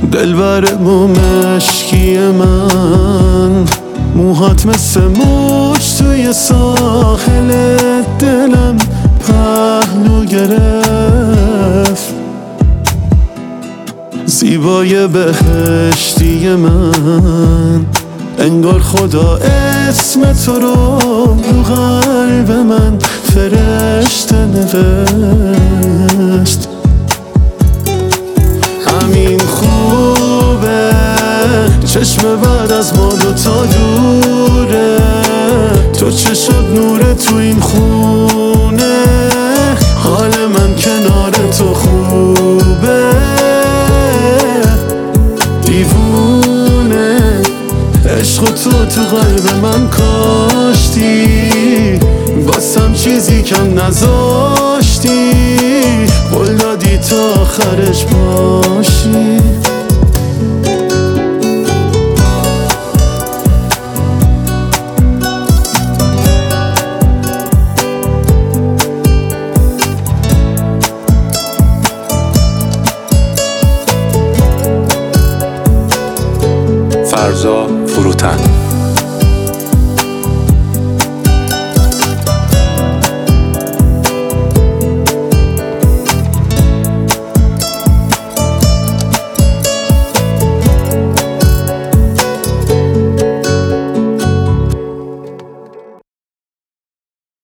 دلبر مشکی من، موهات مثل موج توی ساحل دلم پهلو گرفت. زیبای بهشتی من، انگار خدا اسم تو رو قلب من فرشته نوشت. همین خوبه، چشم بعد از ما دوتا دوره، تو چه شد نور تو این خونه، حال من کنار تو خوبه. دیوونه عشق تو قلب من کاشتی، باسم چیزی کم نذاشتی، قول دادی تا آخرش باشی. فرزا فروتن.